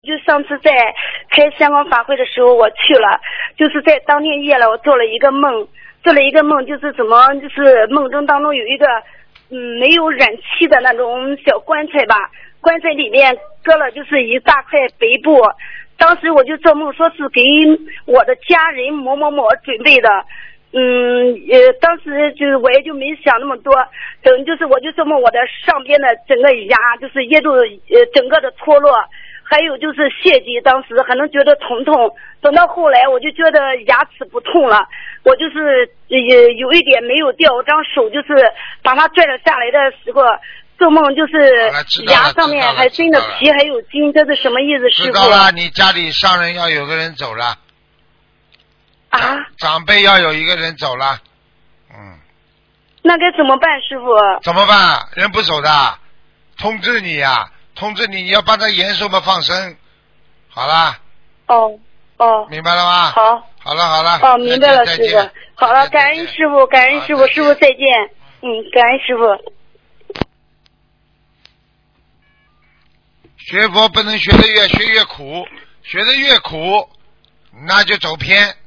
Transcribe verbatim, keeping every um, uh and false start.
就上次在开香港法会的时候我去了，就是在当天夜了，我做了一个梦，做了一个梦，就是怎么就是梦中当中有一个嗯没有燃气的那种小棺材吧，棺材里面搁了就是一大块白布，当时我就做梦说是给我的家人某某某准备的。嗯，呃，当时就是我也就没想那么多，等就是我就这么我的上边的整个牙就是也都呃整个的脱落，还有就是血迹，当时可能觉得疼痛，等到后来我就觉得牙齿不痛了，我就是也有一点没有掉，我张手就是把它拽了下来的时候，做梦就是牙上面还真的皮还有筋，这是什么意思？师傅？ 知道了，你家里上人要有个人走了。 啊， 长辈要有一个人走了，嗯， 那该怎么办，师傅？ 怎么办？人不走的，通知你呀、啊，通知你，你要帮他延寿嘛，放生，好了。 哦哦， 明白了吗？ 好， 好了好了。 哦，明白了，师傅。好了，感恩师傅，感恩师傅，师傅再见。嗯，感恩师傅。 学佛不能学的越学越苦，学的越苦，那就走偏。